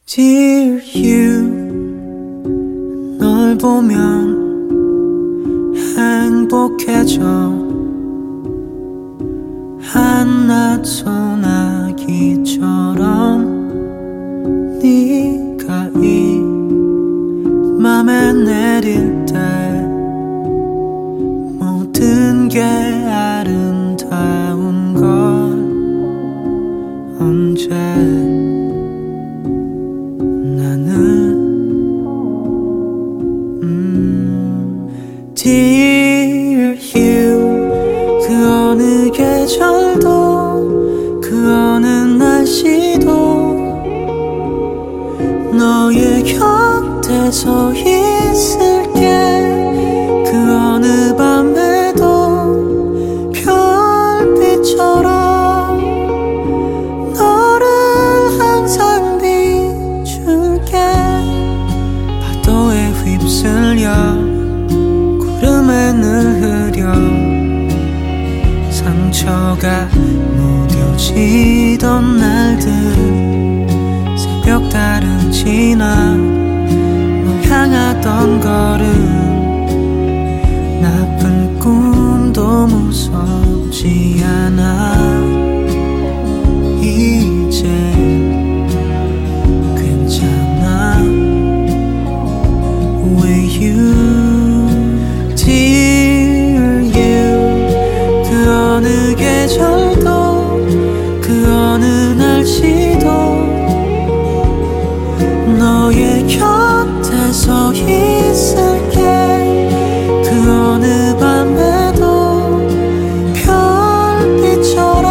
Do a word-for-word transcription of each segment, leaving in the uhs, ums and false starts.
Dear you, 널 보면 행복해져. 한낮 소나기처럼 네가 이 맘에 내릴 때 모든 게 아름다운 걸 언제 나는 음 Dear you, 그 어느 계절도 그 어느 날씨도 너의 곁에 서 있을게. 그 어느 밤에도 별빛처럼 너를 항상 비출게. 파도에 휩쓸려 구름에 느려 상처가 무뎌지던 날들 새벽 달은 지나 널 향하던 걸음 나쁜 꿈도 무섭지 않아. 이제 괜찮아 with you. Dear you, 그 어느 계절도 그 어느 날씨도 너의 곁에 서 있을게. 그 어느 밤에도 별빛처럼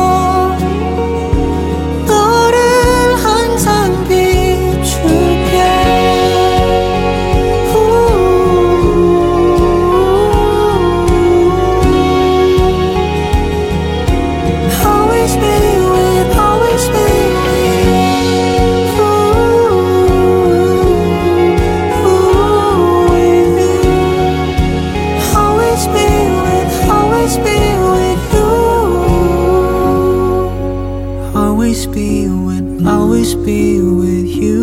너를 항상 비출게. Always be with, always be with you. Always be with, always be with you. Always be with, always be with you.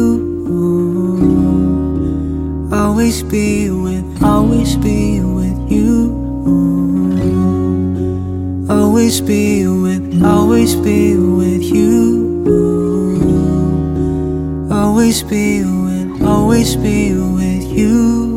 Always be with, always be with you. Always be with, always be with you. Always be with, always be with you.